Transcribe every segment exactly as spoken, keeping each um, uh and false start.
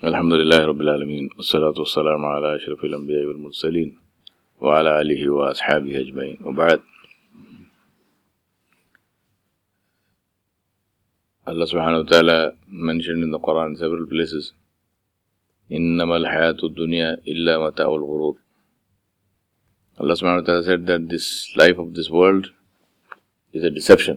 Alhamdulillah Rabbil Alameen. Wassalatu wassalamu ala ashrafil anbiya wal mursaleen wa ala alihi wa ashabihi ajma'in. Wa ba'd. Allah subhanahu wa ta'ala mentioned in the Quran in several places, Innama al-hayatu dunya illa mata'ul ghurur. Allah subhanahu wa ta'ala said that this life of this world is a deception.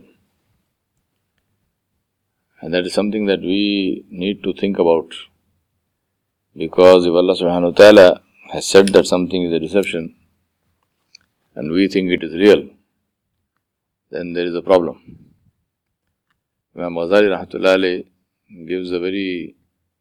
And that is something that we need to think about. Because if Allah subhanahu wa ta'ala has said that something is a deception and we think it is real, then there is a problem. Imam Ghazali rahmatullahi alayhi gives a very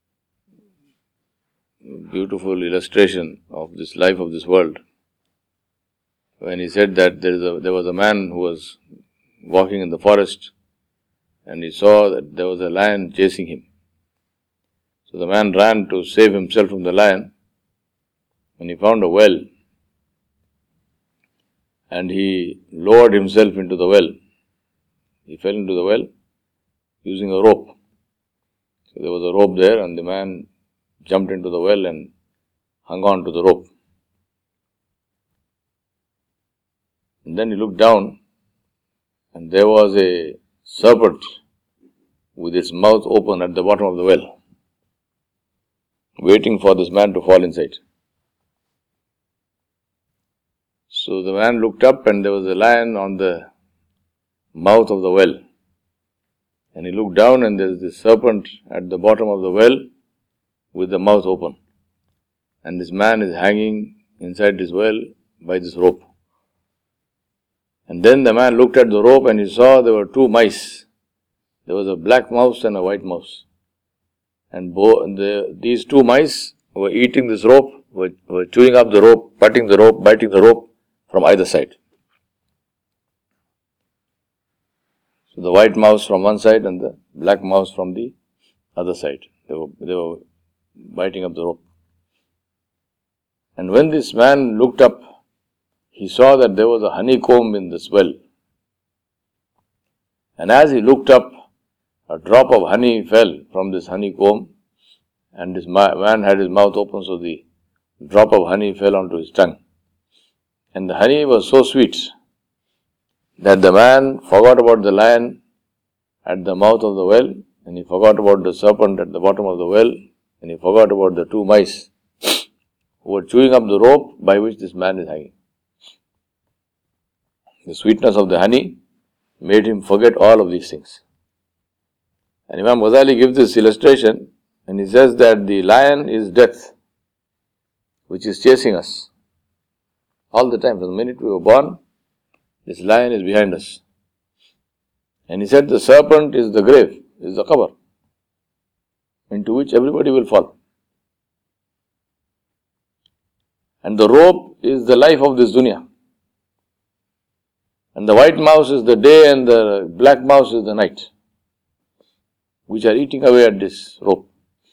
beautiful illustration of this life of this world. When he said that there, is a, there was a man who was walking in the forest and he saw that there was a lion chasing him. So the man ran to save himself from the lion and he found a well and he lowered himself into the well. He fell into the well using a rope. So there was a rope there and the man jumped into the well and hung on to the rope. And then he looked down and there was a serpent with its mouth open at the bottom of the well, waiting for this man to fall inside. So the man looked up and there was a lion on the mouth of the well. And he looked down and there is this serpent at the bottom of the well with the mouth open. And this man is hanging inside this well by this rope. And then the man looked at the rope and he saw there were two mice. There was a black mouse and a white mouse. And bo- the, these two mice were eating this rope, were, were chewing up the rope, cutting the rope, biting the rope from either side. So the white mouse from one side and the black mouse from the other side. They were, they were biting up the rope. And when this man looked up, he saw that there was a honeycomb in this well. And as he looked up, a drop of honey fell from this honeycomb and this man had his mouth open, so the drop of honey fell onto his tongue. And the honey was so sweet that the man forgot about the lion at the mouth of the well, and he forgot about the serpent at the bottom of the well, and he forgot about the two mice who were chewing up the rope by which this man is hanging. The sweetness of the honey made him forget all of these things. And Imam Ghazali gives this illustration and he says that the lion is death, which is chasing us all the time. From the minute we were born, this lion is behind us. And he said the serpent is the grave, is the qabr, into which everybody will fall. And the rope is the life of this dunya. And the white mouse is the day and the black mouse is the night, which are eating away at this rope.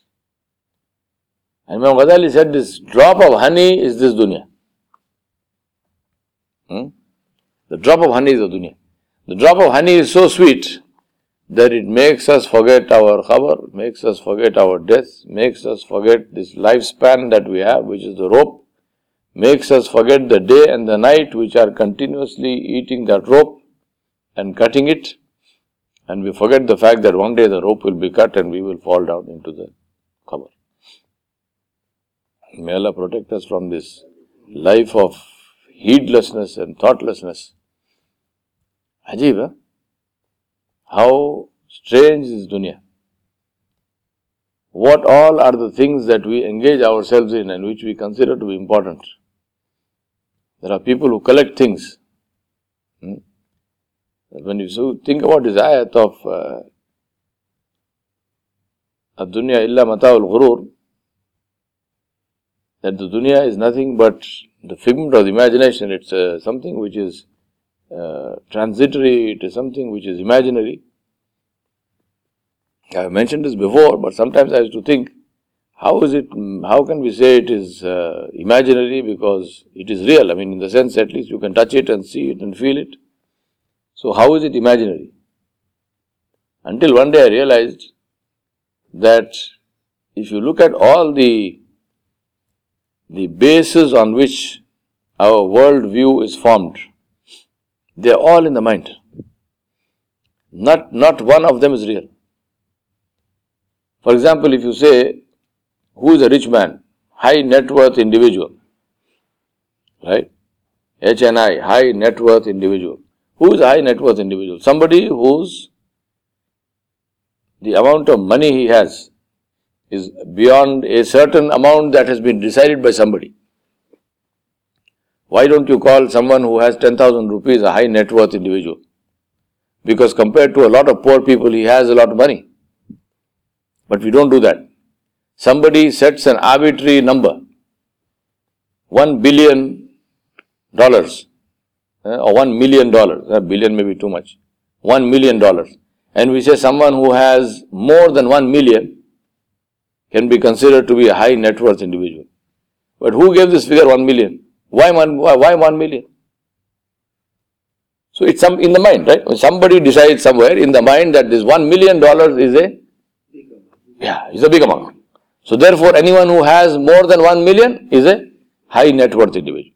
And Imam Ghazali said this drop of honey is this dunya. Hmm? The drop of honey is the dunya. The drop of honey is so sweet that it makes us forget our khabar, makes us forget our death, makes us forget this lifespan that we have, which is the rope, makes us forget the day and the night, which are continuously eating that rope and cutting it. And we forget the fact that one day the rope will be cut and we will fall down into the qabr. May Allah protect us from this life of heedlessness and thoughtlessness. Ajib, huh? How strange is dunya. What all are the things that we engage ourselves in and which we consider to be important? There are people who collect things. Hmm? When you think about this ayat of uh, ad-dunya illa mata'ul ghurur, that the dunya is nothing but the figment of the imagination. It's uh, something which is uh, transitory, it is something which is imaginary. I have mentioned this before, but sometimes I used to think, how is it, how can we say it is uh, imaginary because it is real? I mean, in the sense at least you can touch it and see it and feel it. So how is it imaginary? Until one day I realized that if you look at all the, the bases on which our world view is formed, they are all in the mind. Not, not one of them is real. For example, if you say, who is a rich man? High net worth individual. Right? H N I, high net worth individual. Who is a high net worth individual? Somebody whose the amount of money he has is beyond a certain amount that has been decided by somebody. Why don't you call someone who has ten thousand rupees a high net worth individual? Because compared to a lot of poor people, he has a lot of money. But we don't do that. Somebody sets an arbitrary number, one billion dollars, or one million dollars, a billion may be too much, one million dollars. And we say someone who has more than one million can be considered to be a high net worth individual. But who gave this figure one million? Why one, why one million? So it's some in the mind, right? When somebody decides somewhere in the mind that this one million dollars is a, yeah, is a big amount. So therefore anyone who has more than one million is a high net worth individual.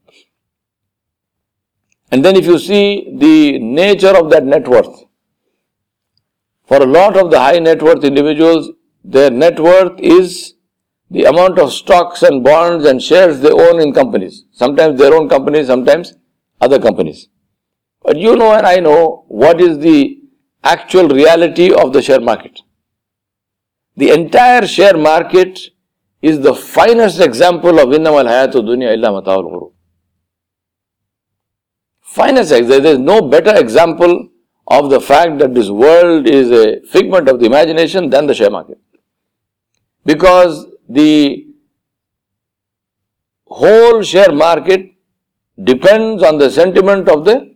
And then if you see the nature of that net worth, for a lot of the high net worth individuals, their net worth is the amount of stocks and bonds and shares they own in companies. Sometimes their own companies, sometimes other companies. But you know and I know what is the actual reality of the share market. The entire share market is the finest example of innamal hayatu dunya illa mata'ul ghurur. Finest example. There is no better example of the fact that this world is a figment of the imagination than the share market. Because the whole share market depends on the sentiment of the,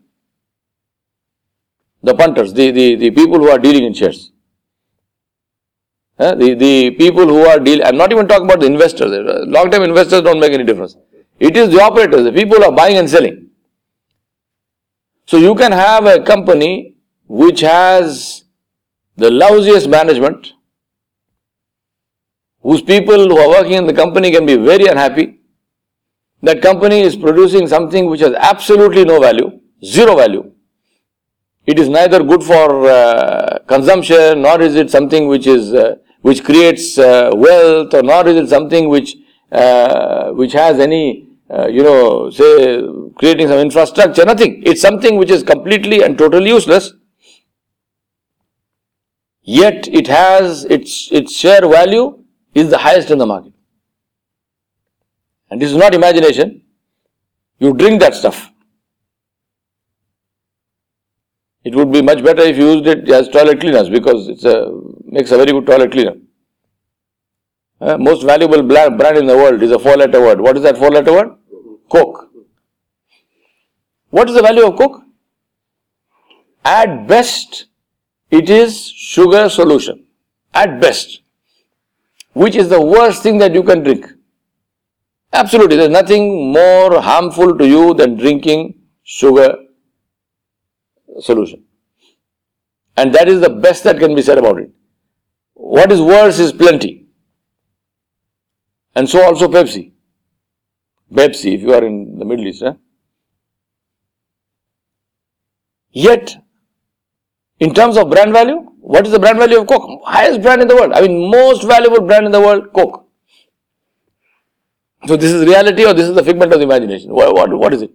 the punters, the, the, the people who are dealing in shares. Uh, the, the people who are dealing, I'm not even talking about the investors. Long-term investors don't make any difference. It is the operators, the people who are buying and selling. So you can have a company which has the lousiest management, whose people who are working in the company can be very unhappy. That company is producing something which has absolutely no value, zero value. It is neither good for uh, consumption, nor is it something which is uh, which creates uh, wealth, or nor is it something which uh, which has any uh, you know say creating some infrastructure. Nothing. It's something which is completely and totally useless. Yet it has its its share value is the highest in the market. And this is not imagination. You drink that stuff. It would be much better if you used it as toilet cleaners, because it makes a very good toilet cleaner. Uh, most valuable brand in the world is a four-letter word. What is that four-letter word? Coke. What is the value of Coke? At best, it is sugar solution. At best. Which is the worst thing that you can drink. Absolutely, there is nothing more harmful to you than drinking sugar solution. And that is the best that can be said about it. What is worse is plenty. And so also Pepsi. Pepsi, if you are in the Middle East. Eh? Yet, in terms of brand value, what is the brand value of Coke? Highest brand in the world. I mean, most valuable brand in the world, Coke. So this is reality, or this is the figment of the imagination? What, what, what is it?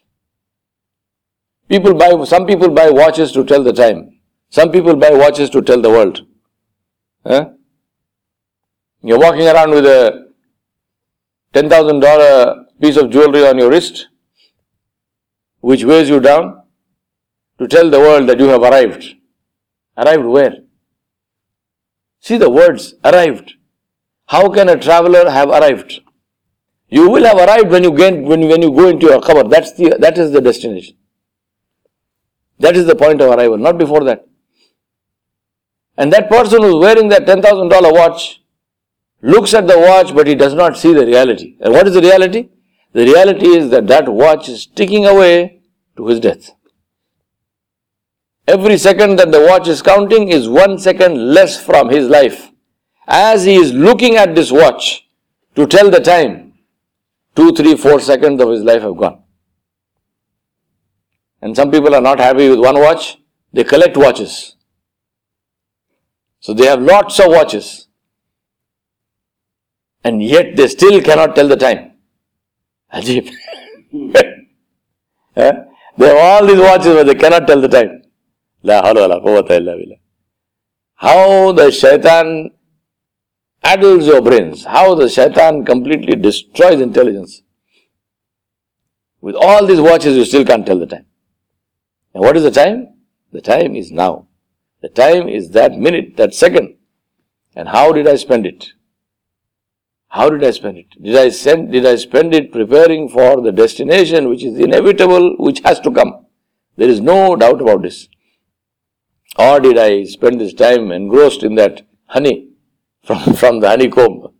People buy, some people buy watches to tell the time. Some people buy watches to tell the world. Huh? You're walking around with a ten thousand dollars piece of jewelry on your wrist, which weighs you down, to tell the world that you have arrived. Arrived where? See the words, arrived. How can a traveler have arrived? You will have arrived when you get, when, when you go into your qabr. That's the, that is the destination. That is the point of arrival, not before that. And that person who is wearing that ten thousand dollars watch looks at the watch, but he does not see the reality. And what is the reality? The reality is that that watch is ticking away to his death. Every second that the watch is counting is one second less from his life. As he is looking at this watch to tell the time, two, three, four seconds of his life have gone. And some people are not happy with one watch, they collect watches. So they have lots of watches. And yet they still cannot tell the time. Ajib. eh? They have all these watches but they cannot tell the time. La hawla wa la quwwata illa billah. How the shaitan addles your brains. How the shaitan completely destroys intelligence. With all these watches you still can't tell the time. And what is the time? The time is now. The time is that minute, that second. And how did I spend it? How did I spend it? Did I send, did I spend it preparing for the destination which is inevitable, which has to come? There is no doubt about this. Or did I spend this time engrossed in that honey from, from the honeycomb?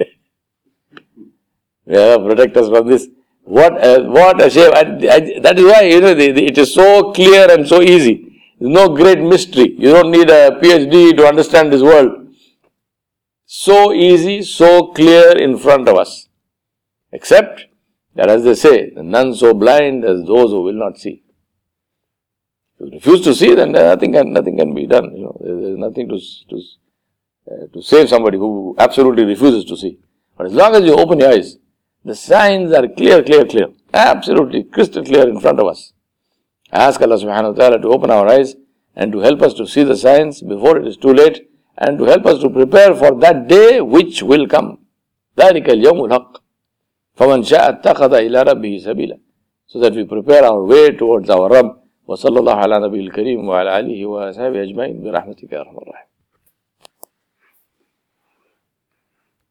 Yeah, protect us from this. What a, what a shame. I, I, that is why, you know, the, the, it is so clear and so easy. There is no great mystery. You don't need a PhD to understand this world. So easy, so clear in front of us. Except that, as they say, none so blind as those who will not see. If you refuse to see, then nothing can, nothing can be done. You know, there is nothing to, to, uh, to save somebody who absolutely refuses to see. But as long as you open your eyes, the signs are clear, clear, clear. Absolutely crystal clear in front of us. I ask Allah subhanahu wa ta'ala to open our eyes and to help us to see the signs before it is too late, and to help us to prepare for that day which will come. ذَلِكَ الْيَوْمُ الْحَقِّ فَمَنْ شَاءَ اتَّخَذَ إِلَىٰ رَبِّهِ سَبِيلًا. So that we prepare our way towards our Rabb. وَصَلَّى اللَّهُ عَلَى نَبِيِّ الْكَرِيمِ وَعَلَى آلِهِ وَأَصْحَابِهِ أَجْمَعِينَ بِرَحْمَتِكَ يَا أَرْحَمَ الرَّاحِمِينَ.